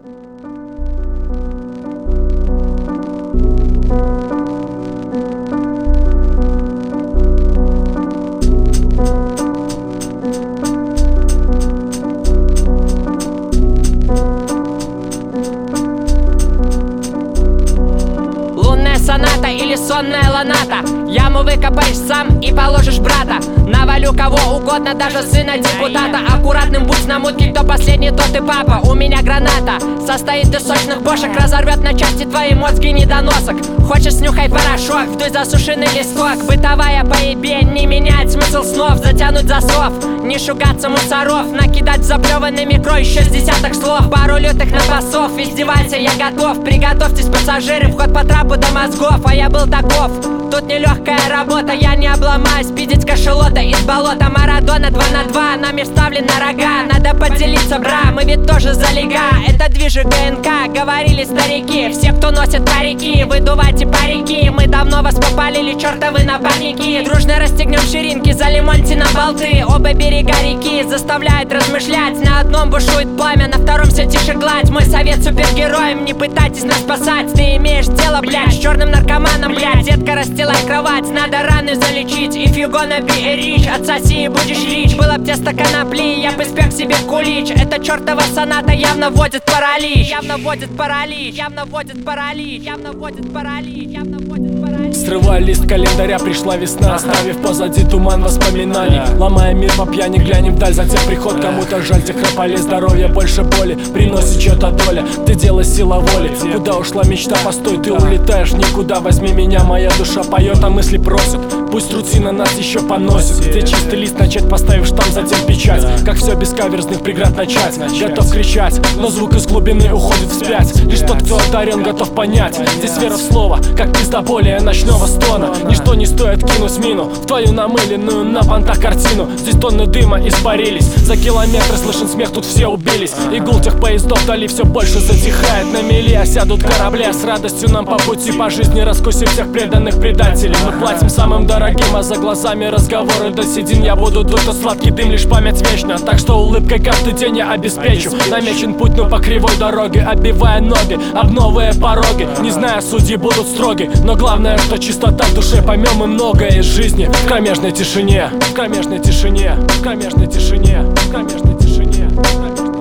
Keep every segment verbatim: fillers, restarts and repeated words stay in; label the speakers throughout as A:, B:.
A: Соната или сонная ланата. Яму выкопаешь сам и положишь брата. Навалю кого угодно, даже сына депутата. Аккуратным будь на мутке, кто последний, тот и папа. У меня граната состоит из сочных бошек, разорвет на части твои мозги недоносок. Хочешь, снюхай порошок, вдуй засушенный листок. Бытовая поебень не меняет смысл снов. Затянуть засов, не шугаться мусоров, накидать заплеванными крой еще с десяток слов. Пару лютых напасов, издевайся, я готов. Приготовьтесь, пассажиры, вход по трапу до мозгов. А я был таков, тут нелегкая работа, я не обломаюсь. Пиздить кашелота из болота. Марадона два на два, нами вставлены рога. Надо поделиться, бра, мы ведь тоже залега. Это движи ГНК, говорили старики. Все, кто носит парики, выдувайте парики. Мы давно вас попалили, чертовы напарники. Дружно расстегнем ширинки, залимоньте на болты. Оба берега реки заставляют размышлять. На одном бушует пламя, на втором все тише гладь. Мой совет супергероям, не пытайтесь нас спасать. Ты имеешь дело, блядь, с черным наркоманом, блядь. Детка, расстилай кровать, надо раны залечить. If you gonna be a rich, отсоси и будешь рич. Было б тесто конопли, я бы спек себе кулич. Эта чертова соната явно вводит паралич. Явно вводит паралич, явно вводит паралич. Явно вводит паралич, явно вводит паралич.
B: Срывая лист календаря, пришла весна, оставив позади туман воспоминаний. Ломая мир по пьяни, глянем вдаль, затем приход. Кому-то жаль тех храпали, здоровья больше боли приносит чья-то доля, ты дело сила воли. Куда ушла мечта, постой, ты улетаешь никуда. Возьми меня, моя душа поет, а мысли просят. Пусть рутина нас еще поносит. Где чистый лист начать, поставив штамп, затем печать. Как все без каверзных преград начать. Готов кричать, но звук из глубины уходит вспять. Лишь тот, кто одарен, готов понять. Здесь вера в слово, как пиздоболие ночного стона. Ничто не стоит кинуть мину в твою намыленную на понтах картину. Здесь тонны дыма испарились, за километры слышен смех, тут все убились. И гул тех поездов вдали все больше затихает. На мели осядут корабли, а с радостью нам по пути по жизни раскусив всех преданных предателей. Мы платим самым дорогим, а за глазами разговоры до седин. Я буду дуть, тот сладкий дым, лишь память вечна. Так что улыбкой каждый день я обеспечу. Намечен путь, но по кривой дороге, оббивая ноги об новые пороги. Не зная, судьи будут строги, но главное, что чистота в душе. Поймем мы многое из жизни в кромешной тишине. В кромешной тишине, в кромешной тишине, в кромешной тишине, в кромешной тишине.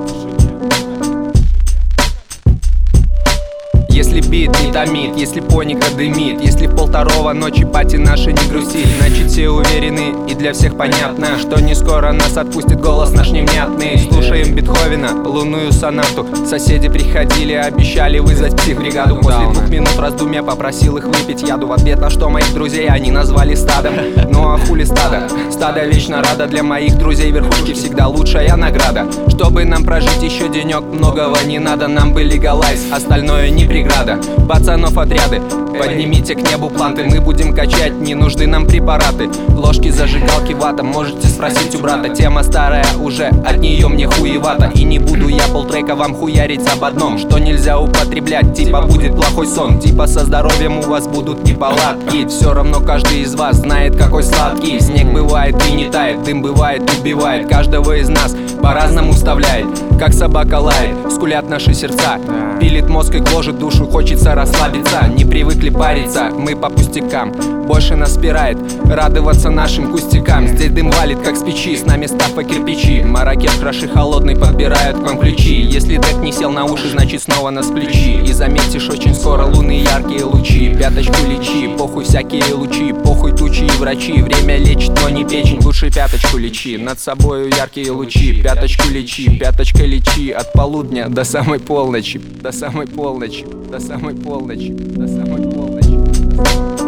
C: Если бит не томит, если поника дымит, если в полвторого ночи пати наши не грустит, значит все уверены и для всех понятно, что не скоро нас отпустит голос наш невнятный. Слушаем Бетховена, лунную сонату. Соседи приходили, обещали вызвать психбригаду. После двух минут раздумья попросил их выпить яду. В ответ на что моих друзей они назвали стадом. Ну а хули стадо? Стадо вечно рада. Для моих друзей верхушки всегда лучшая награда. Чтобы нам прожить еще денек, многого не надо. Нам бы легалайз, остальное не преграда. Пацанов отряды, поднимите к небу планты. Мы будем качать, не нужны нам препараты. Ложки, зажигалки, вата, можете спросить у брата. Тема старая уже, от нее мне хуевато. И не буду я полтрека вам хуярить об одном, что нельзя употреблять, типа будет плохой сон. Типа со здоровьем у вас будут неполадки. Все равно каждый из вас знает, какой сладкий. Снег бывает и не тает, дым бывает, убивает. Каждого из нас по-разному вставляет, как собака лает, скулят наши сердца. Пилит мозг и гложет душу, хочется расслабиться. Не привыкли париться, мы по пустякам. Больше нас спирает радоваться нашим кустикам. Здесь дым валит, как с печи, с нами ставка кирпичи. Маракет краши холодный, подбирают к вам ключи. Если дек не сел на уши, значит снова нас плечи. И заметишь очень скоро луны яркие лучи. Пяточку лечи, похуй всякие лучи. Похуй тучи и врачи, время лечит, но не печень. Лучше пяточку лечи, над собою яркие лучи. Пяточку лечи, пяточкой лечи. От полудня до самой полночи. До самой полночи, до самой полночи, до самой полночи.